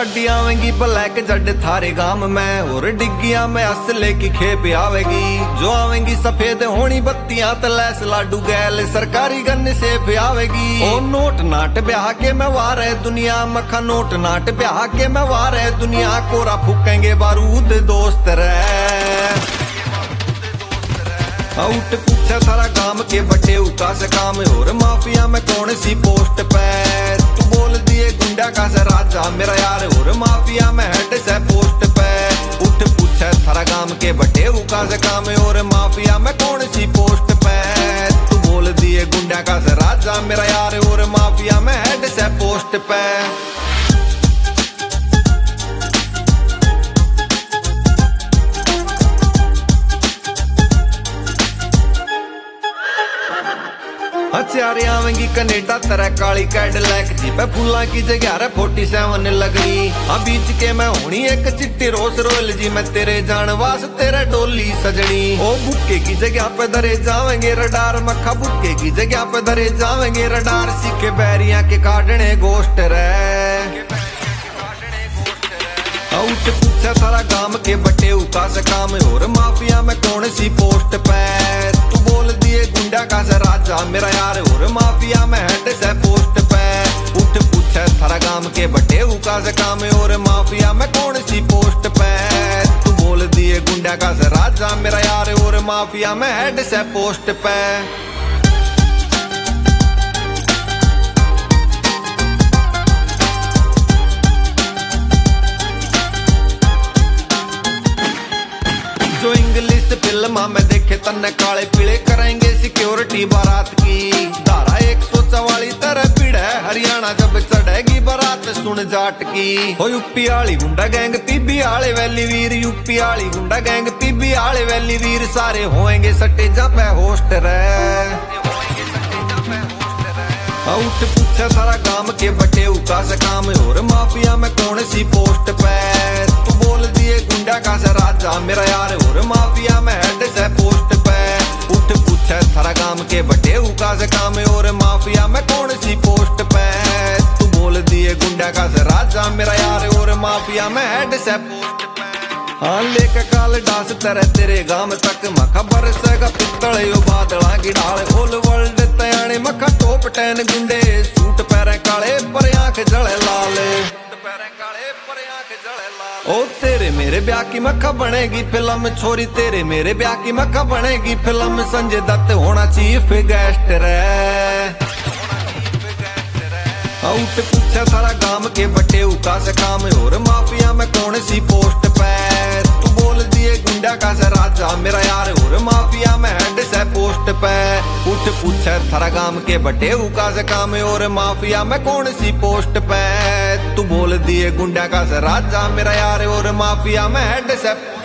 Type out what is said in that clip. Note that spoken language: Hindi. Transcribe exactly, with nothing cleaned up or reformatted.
गाड़ी आवेगी ब्लैक जड थारे गांव में, और डिग्गिया में असले की खेप आवेगी। जो आवेगी सफेद होनी बत्तियां तलैस लाडू गैल सरकारी गन से भी आवेगी। ओ नोट नाट ब्याह के मैं वार है दुनिया मखा, नोट नाट ब्याह के मैं वार है दुनिया। कोरा फूकेंगे बारूद दोस्त रे। आउट पूछा थारा गांव के बटे उका से काम, और माफिया में कौन सी पोस्ट पे। तू बोल दिए गुंडा का से राजा मेरा यार, और माफिया में हेड से पोस्ट पे। उठ पूछा थारा गांव के बटे उका से काम, और माफिया में कौन सी पोस्ट पे। तू बोल दिए गुंडा का से राजा मेरा यार, और माफिया में हेड से पोस्ट पे। हथियारे आवेंगी कनेडा तरह काली कैडलैक जी पे, फूला की जगह रे फोर्टी सेवन लगनी। अब बीच के मैं होनी एक चिट्टी रोस रोयल जी, मैं तेरे जान वास तेरे डोली सजनी। ओ बुक्के की जगह पे धरे जावेंगे रडार मखा, बुक्के की जगह पे धरे जावेंगे रडार। सीखे बैरिया के काटने गोश्त रे। आउट पूछा थारा गांव के बटे उका से काम, और माफिया में कौन सी पोस्ट पे। तू बोल दिए गुंडा का से राजा मेरा यार, और माफिया में हेड से पोस्ट पे। उठ पूछा थारा गांव के बटे उका से काम, और माफिया में कौन सी पोस्ट पे। तू बोल दिए गुंडा का से राजा मेरा यार, और माफिया में हेड से पोस्ट पे। जो इंग्लिश फिल्म में देखे तन्ने काले पीले करेंगे सिक्योरिटी बारात की। धारा एक सौ चवाली तरह पीड़ है हरियाणा जब चढ़ेगी बारात सुन जाट की। हो यूपी आली गुंडा गैंग पीबी आले वैली वीर, यूपी आली गुंडा गैंग पीबी आले वैली वीर। सारे होएंगे सटेजा पे होस्ट रे। आउट पूछा थारा गांव के बटे उका से काम, और माफिया में कौन सी पोस्ट पे। तू बोल दिए गुंडा का से राजा मेरा यार, और माफिया में हेड से पोस्ट पे। उठ पूछा थारा गांव के बटे उका से काम, और माफिया में कौन सी पोस्ट पे। तू बोल दिए गुंडा का से राजा मेरा यार, और माफिया में हेड से पोस्ट पे। हाँ लेके काल डांस तेरे तेरे गांव तक मखा बरसेगा पित्तल यो बादला की ढाल। होल वर्ल्ड तयाने मखा टॉप टेन गुंडे, सूट पैरे काले पर आंख जले लाल। ओ तेरे मेरे ब्याह की मक्खा बनेगी फिल्म, छोरी तेरे मेरे ब्याह की मक्खा बनेगी फिल्म। संजय दत्त होना चीफ गेस्ट रे। आउट पूछा थारा गांव के बटे उका से काम, और माफिया में कौन सी पोस्ट पे। तू बोल दिए गुंडा का से राजा मेरा यार, और माफिया में हेड से पोस्ट पे। उठ पूछा थारा गांव के बटे उका से काम, और माफिया में कौन सी पोस्ट पे। तू बोल दिए गुंडा का से राजा मेरा यार, और माफिया में हेड से